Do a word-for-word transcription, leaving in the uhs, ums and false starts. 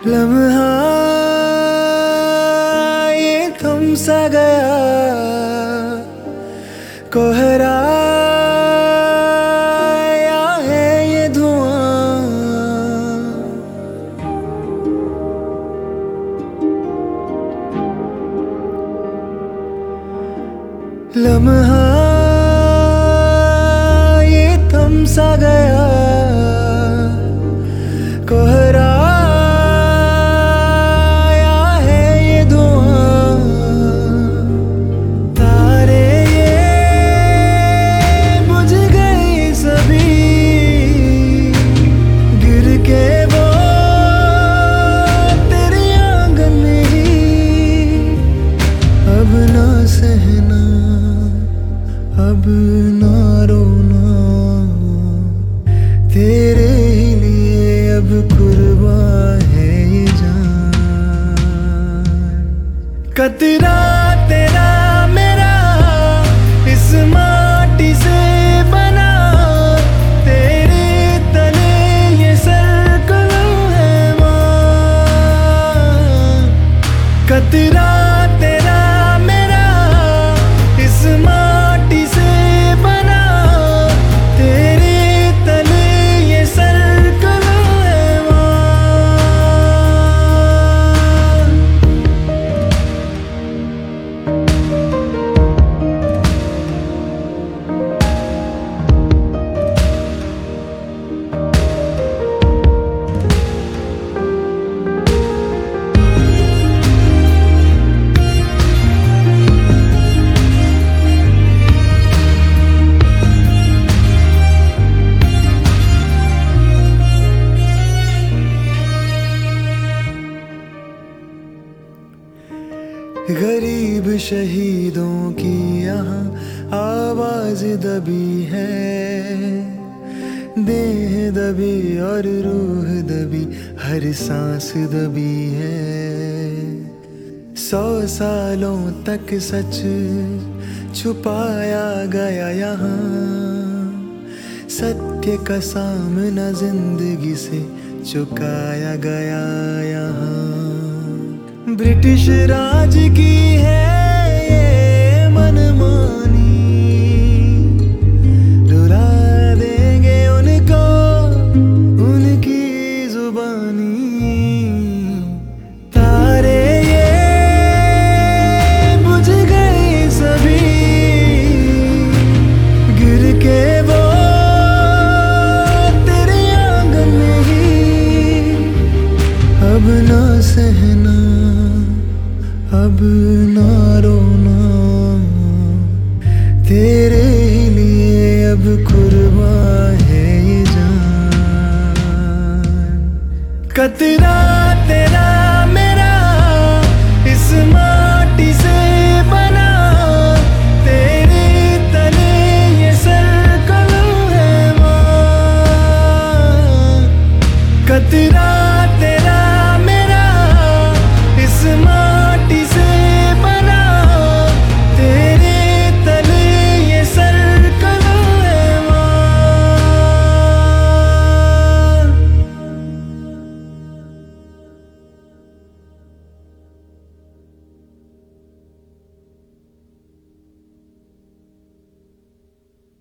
लम्हा ये थम सा गया, कोहराया है ये धुआं। लम्हा ये थम सा गया, कोहराया है ये धुआं। तारे ये बुझ गए सभी, गिर के वो तेरे आंगन में ही। अब ना सहना, अब ना रोना, तेरे ही लिए अब कुर्बान है ये जान। कतरा तेरा मेरा इस माटी से बना, तेरे तले ये सरकलों है मां। कतरा तेरा मेरा इस माटी से बना, तेरे तले ये सरकलों है मां। गरीब शहीदों की यहाँ आवाज दबी है, देह दबी और रूह दबी, हर सांस दबी है। सौ सालों तक सच छुपाया गया यहाँ, सत्य का सामना जिंदगी से चुकाया गया यहाँ। ब्रिटिश राज की है ये मनमानी, रुला देंगे उनको उनकी जुबानी। तारे ये बुझ गए सभी, गिर के वो तेरे आंगन में ही। अब ना सहना, अब ना रोना, तेरे ही लिए अब कुर्बान है ये जान। कतरा